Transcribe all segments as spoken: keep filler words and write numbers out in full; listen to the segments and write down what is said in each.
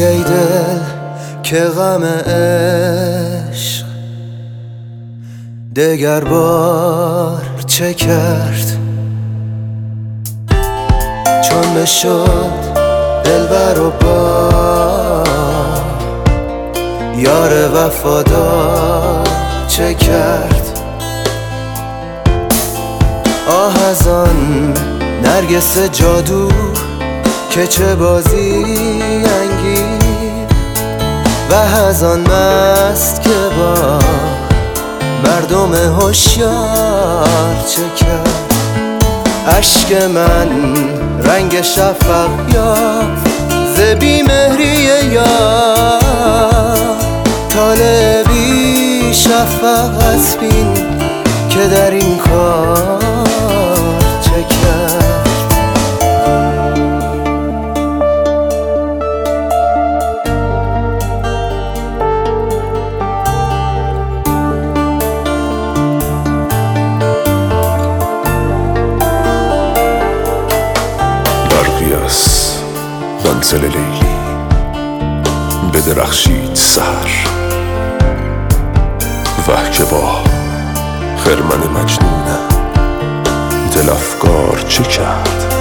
ای دل که غم عشق دگر بار چه کرد، چون بشد دلبر و با یار وفادار چه کرد. آه از آن نرگس جادو که چه بازی انگیز، و از آن مست که با مردم هوشیار چه کرد. اشک من رنگ شفق یافت ز بیمهری یار، طالبی شفق از بین که در این کار چه کرد. منزل لیلی بدرخشید سحر، وه که با خرمن مجنونم دل افکار چه کرد.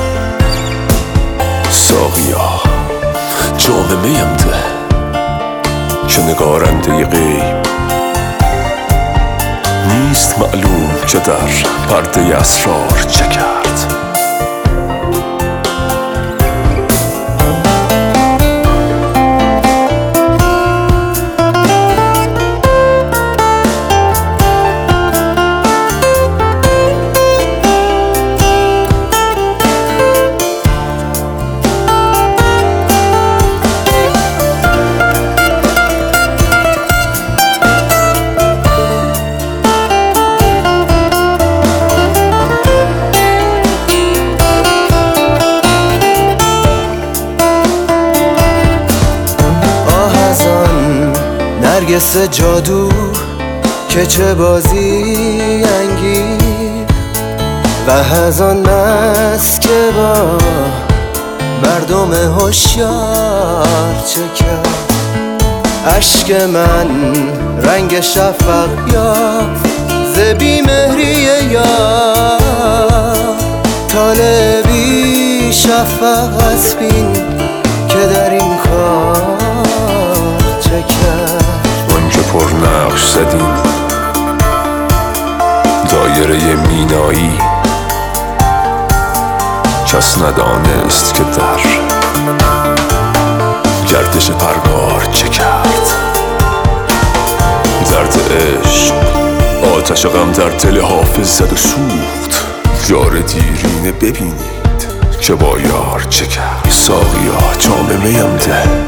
ساقیا جام میم ده که نگارنده غیب نیست معلوم که در پرده اسرار چه کرد. نرگس جادو که چه بازی انگیز، و از آن مست که با مردم هوشیار چه کرد. اشک من رنگ شفق یافت ز بیمهری یار، طالبی شفق از بین که در این کار چه کرد. پر نقش زدیم دایره مینایی، کس ندانست که در گردش پرگار چه کرد. درد عشق آتش غم در دل حافظ زد و سوخت، یار دیرینه ببینید که با یار چه کرد. ساقیا جام میم ده